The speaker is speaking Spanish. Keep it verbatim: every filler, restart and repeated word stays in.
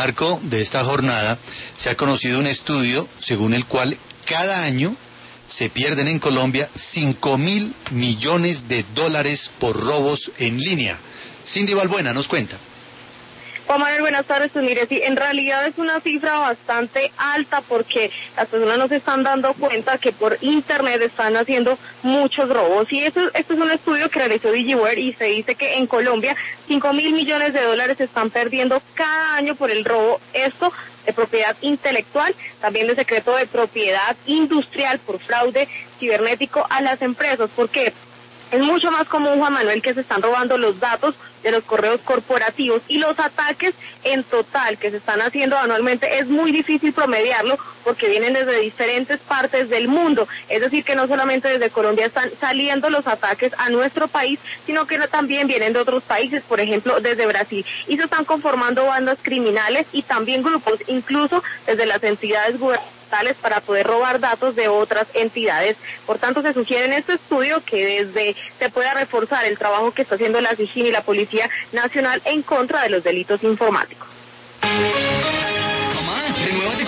marco de esta jornada se ha conocido un estudio según el cual cada año se pierden en Colombia cinco mil millones de dólares por robos en línea. Cindy Balbuena nos cuenta. Juan Manuel, buenas tardes. Pues mire, sí, en realidad es una cifra bastante alta porque las personas no se están dando cuenta que por internet están haciendo muchos robos. Y eso, esto es un estudio que realizó DigiWare y se dice que en Colombia cinco mil millones de dólares se están perdiendo cada año por el robo. Esto de propiedad intelectual, también de secreto de propiedad industrial por fraude cibernético a las empresas. ¿Por qué? Es mucho más común, Juan Manuel, que se están robando los datos de los correos corporativos y los ataques en total que se están haciendo anualmente es muy difícil promediarlo porque vienen desde diferentes partes del mundo. Es decir, que no solamente desde Colombia están saliendo los ataques a nuestro país, sino que también vienen de otros países, por ejemplo, desde Brasil. Y se están conformando bandas criminales y también grupos, incluso desde las entidades gubernamentales, para poder robar datos de otras entidades. Por tanto, se sugiere en este estudio que desde se pueda reforzar el trabajo que está haciendo la SIJIN y la Policía Nacional en contra de los delitos informáticos.